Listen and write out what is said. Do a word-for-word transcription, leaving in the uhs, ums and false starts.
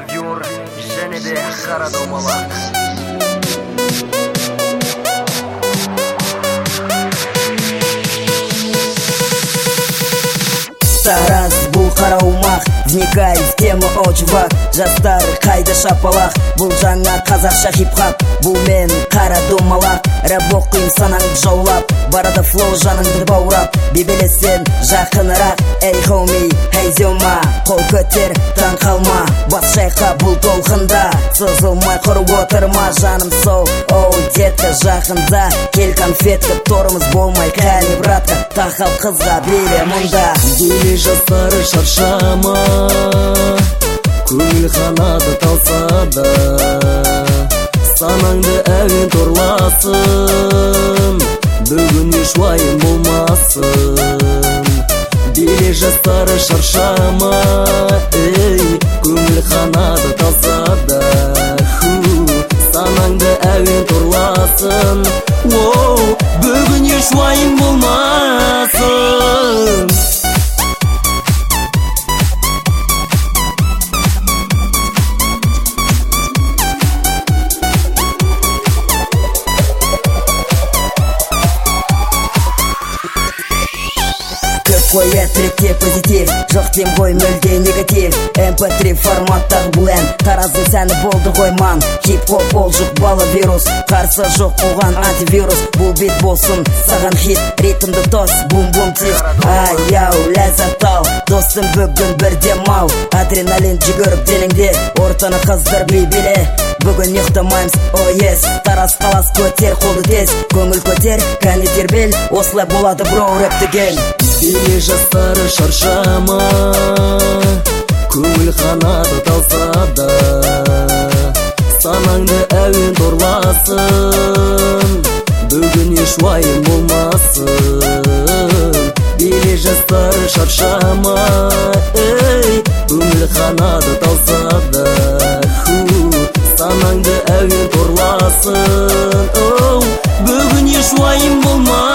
гравюр және де қара домалақ. Тараз бұл қара аумақ, вникает тема о чувак. Жастар қайда шапалақ, бұл жаңа қазақша хип-хап. Бұл мен қара домалақ, рэп оқиын санаңды жаулап. Барады флоу жаныңды баурап, бебелесен жақынырақ. Эй хоуми, эй зема, қол көтер, таң қалма. Бас шайқа бұл толқында, сызылмай құрып отырма. Жаным сол, оу детка жақында. Кел конфетка, торымыз болмай кәне братка. Тақал қызға биле мұнда. Биле жастары шаршама, көңіл қанаты талса да, санаңды әуен торласын, бүгін еш уайым болмасын. Биле жастары шаршама, ей, көңіл қанаты талса да, санаңды әуен торласын, бүгін еш уайым болмасын. Қоя тректе позитив, жоқ дем ғой мүлде негатив. эм пэ три форматтағы бұл ән, Тараздың сәні болды ғой ман. Хип-хоп ол жұқпалы вирус, қарсы жоқ оған антивирус. Бұл бит болсын саған хит, ритмді тос, бум-бум тиз. Ай-яу, ләззат ал, достым бүгін бір демал. Адреналин жүгіріп деніңде, ортаны қыздыр би-биле. Бүгін ұйықтамаймыз, о ес, Тараз қалас көтер қолды тез. Көңіл көтер, кәне тербел, осылай болады броу рэп деген. Биле жастары шаршама, көңіл қанаты талса да, санаңды әуен торласын, бүгін еш уайым болмасын. Биле жастары шаршама, ей, көңіл қанаты талса да, санаңды әуен торласын, бүгін еш уайым болмасын.